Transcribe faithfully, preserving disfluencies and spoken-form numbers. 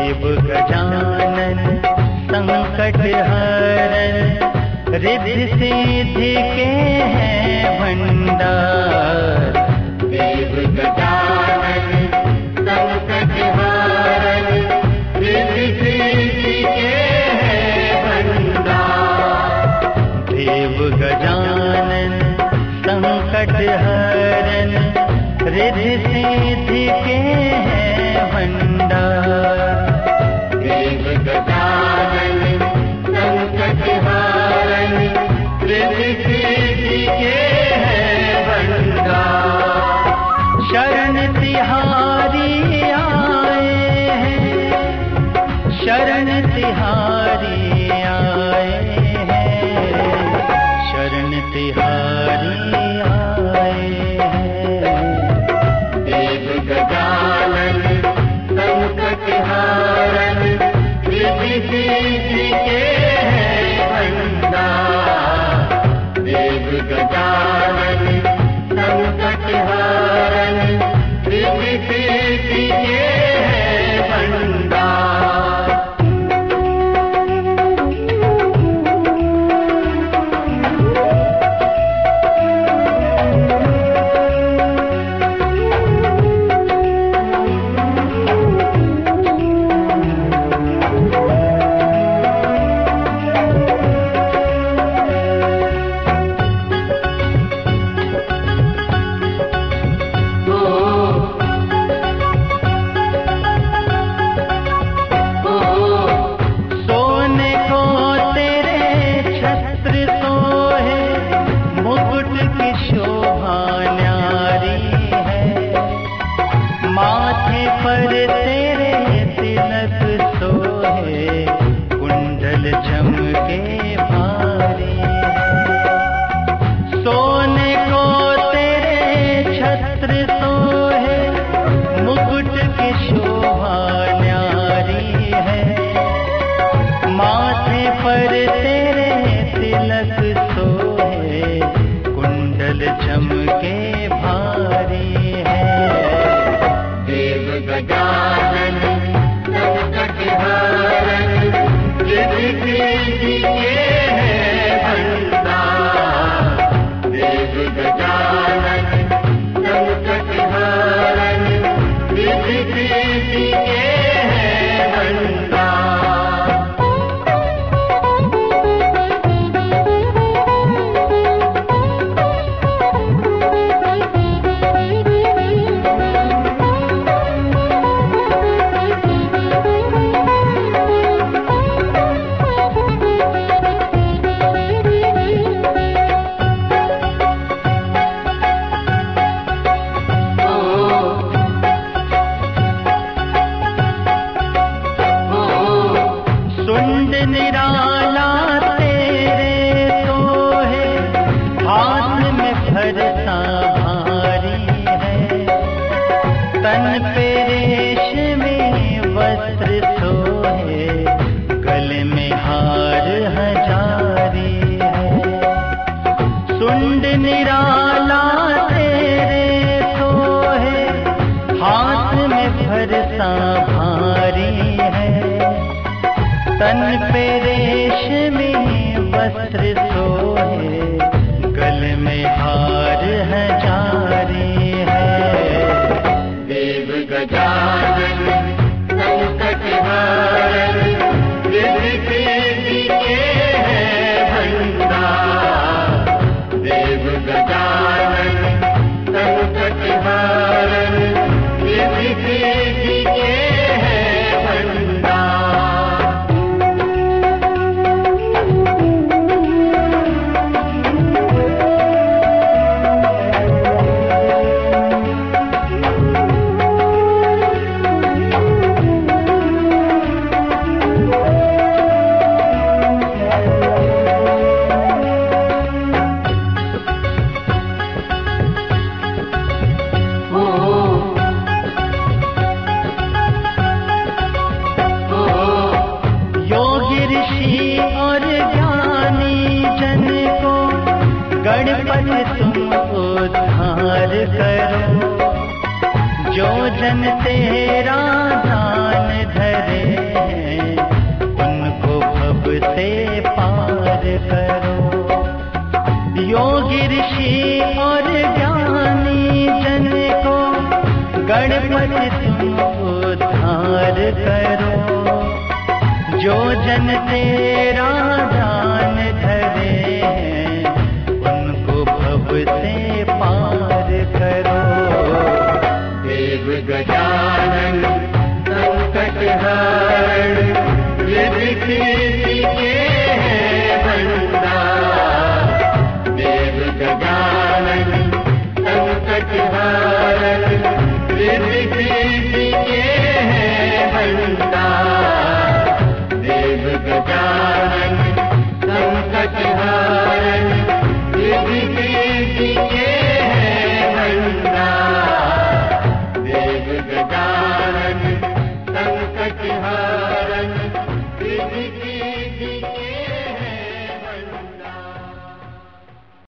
देव गजानन संकट हरन, रिद्धि सिद्धि के हैं भंडार। देव गजानन संकट हरन, रिद्धि सिद्धि के हैं भंडार। देव गजानन संकट हरन, रिद्धि सिद्धि के हैं भंडार। देव गजानन संकट हरन, रिद्धि सिद्धि के हैं भंडार। शरण तिहारी आए हैं, शरण तिहारी आए हैं, शरण तिहारी आए हैं। देव गजानन संकट हरन, रिद्धि सिद्धि के हैं भंडार। देव गजानन संकट हरन, रिद्धि सिद्धि के हैं भंडार। सोने को तेरे छत्र सोहे, मुकुट की शोभा न्यारी है। माथे पर तेरे तिलक सोहे, कुंडल चमके भारी है। सोने को तेरे छत्र सोहे, मुकुट की शोभा न्यारी है। माथे पर तेरे तिलक सोहे, कुंडल चमके भारी है। देव गजानन संकट हरन, रिद्धि सिद्धि के हैं भंडार। देव गजानन संकट हरन, रिद्धि सिद्धि के हैं भंडार। सुंड निराला तेरे सोहे, हाथ में भरता भारी है। तन पे रेशमी वस्त्र सोहे, गले में हार हजारी है। सुंड निराला तेरे सोहे, हाथ में भरता भारी है। तन पे रेशमी वस्त्र सोहे, गले में हार हजारी है। देव गजानन संकट हरन, रिद्धि सिद्धि के हैं भंडार। देव गजानन संकट हरन, रिद्धि सिद्धि के हैं भंडार। जो जन तेरा ध्यान धरे पार करो। जो जन तेरा ध्यान धरे हैं, उनको भव से पार करो। देव गजानन संकट हरण, रिद्धि